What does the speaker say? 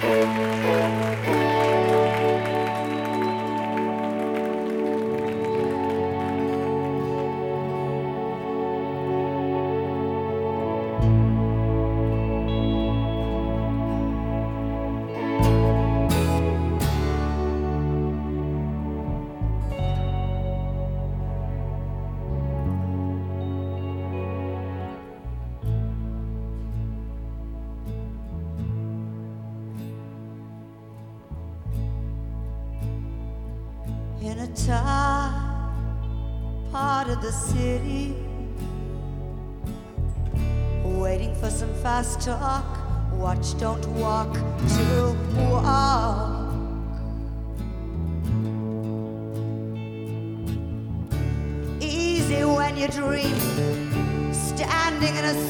In a tight part of the city, waiting for some fast talk. Watch, don't walk, to walk. Easy when you dream, standing in a